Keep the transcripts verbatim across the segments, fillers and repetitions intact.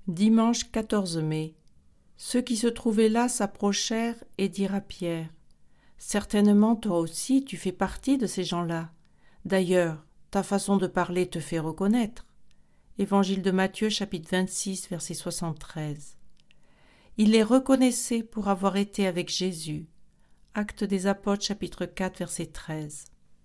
Dimanche quatorze mai. Ceux qui se trouvaient là s'approchèrent et dirent à Pierre : « Certainement, toi aussi, tu fais partie de ces gens-là. D'ailleurs, ta façon de parler te fait reconnaître. » Évangile de Matthieu, chapitre vingt-six, verset soixante-treize. Il les reconnaissait pour avoir été avec Jésus. Actes des Apôtres, chapitre quatre, verset treize.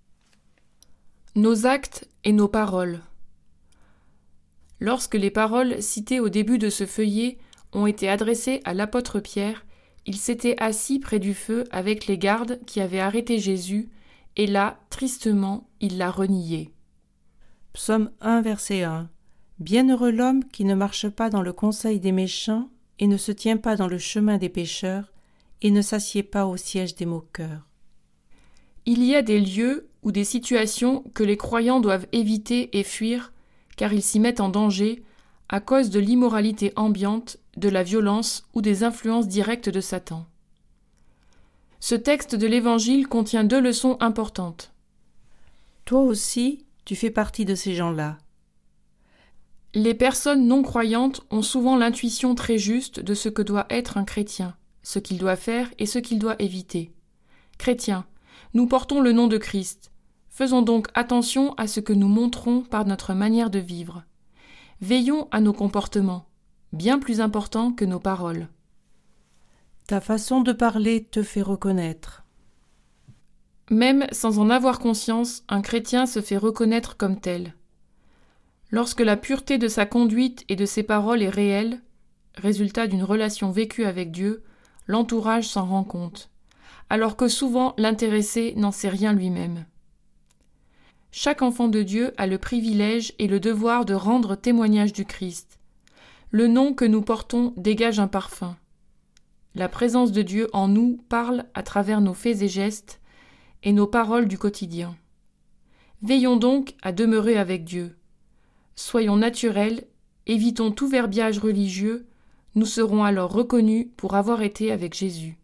Nos actes et nos paroles. Lorsque les paroles citées au début de ce feuillet ont été adressées à l'apôtre Pierre, il s'était assis près du feu avec les gardes qui avaient arrêté Jésus, et là, tristement, il l'a renié. Psaume un, verset un. Bienheureux l'homme qui ne marche pas dans le conseil des méchants et ne se tient pas dans le chemin des pécheurs et ne s'assied pas au siège des moqueurs. Il y a des lieux ou des situations que les croyants doivent éviter et fuir car ils s'y mettent en danger à cause de l'immoralité ambiante, de la violence ou des influences directes de Satan. Ce texte de l'Évangile contient deux leçons importantes. Toi aussi, tu fais partie de ces gens-là. Les personnes non croyantes ont souvent l'intuition très juste de ce que doit être un chrétien, ce qu'il doit faire et ce qu'il doit éviter. Chrétiens, nous portons le nom de Christ. Faisons donc attention à ce que nous montrons par notre manière de vivre. Veillons à nos comportements, bien plus importants que nos paroles. Ta façon de parler te fait reconnaître. Même sans en avoir conscience, un chrétien se fait reconnaître comme tel. Lorsque la pureté de sa conduite et de ses paroles est réelle, résultat d'une relation vécue avec Dieu, l'entourage s'en rend compte, alors que souvent l'intéressé n'en sait rien lui-même. Chaque enfant de Dieu a le privilège et le devoir de rendre témoignage du Christ. Le nom que nous portons dégage un parfum. La présence de Dieu en nous parle à travers nos faits et gestes et nos paroles du quotidien. Veillons donc à demeurer avec Dieu. Soyons naturels, évitons tout verbiage religieux, nous serons alors reconnus pour avoir été avec Jésus.